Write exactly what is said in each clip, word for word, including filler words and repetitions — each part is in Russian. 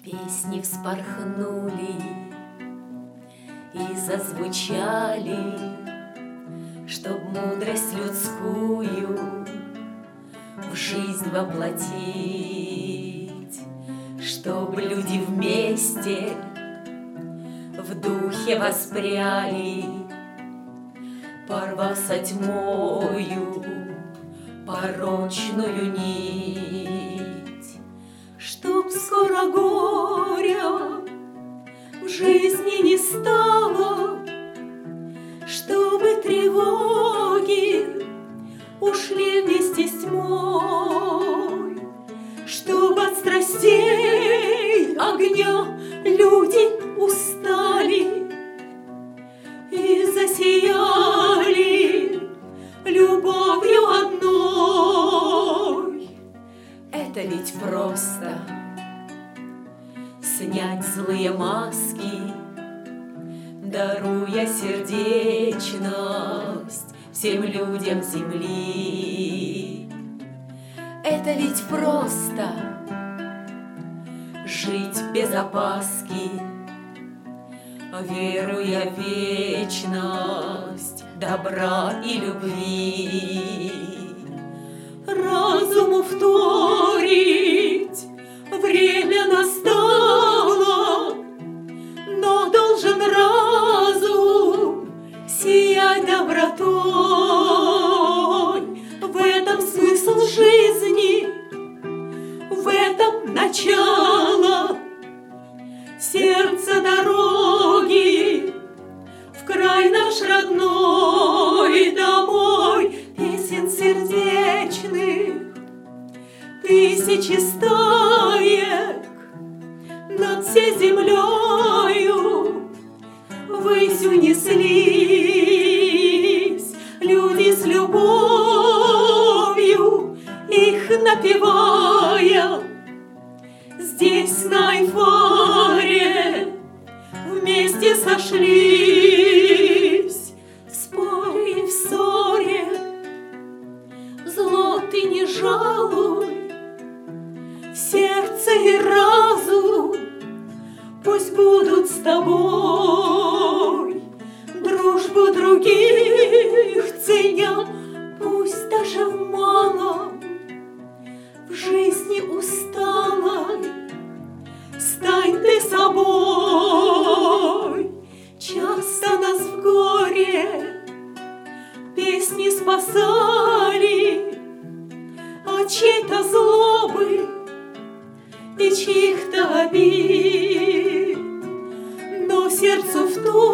Песни вспорхнули и зазвучали, чтоб мудрость людскую в жизнь воплотить, чтоб люди вместе в духе воспряли, порвав со тьмою порочную нить. Чтоб скоро горя в жизни не стало, чтобы тревоги ушли вместе с тьмой, чтоб от страстей огня люди устали и засияли любовью одной. Это ведь просто снять злые маски, даруя сердечность всем людям земли. Это ведь просто жить без опаски, веруя в вечность добра и любви. Разуму вторить время настало, но должен разум сиять добротой. В этом смысл жизни, в этом начало, сердце дороги в край наш родной, домой песен сердечных, тысячи стоек над всей землею ввысь унеслись люди с любовью, их напевая здесь на Айфаре вместе сошлись в споре и в ссоре. Зло ты не жалуй, в сердце и разум пусть будут с тобой. Дружбу других ценя, пусть даже в малом, в жизни усталой стань ты собой. Часто нас в горе песни спасали от чьей-то злобы и чьих-то обид, но сердцу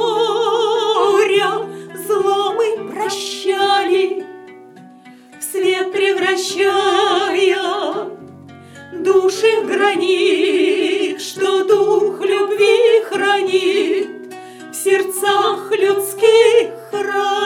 вторя зло мы прощали, в свет превращая души в гранит, что дух любви хранит в сердцах людских храм.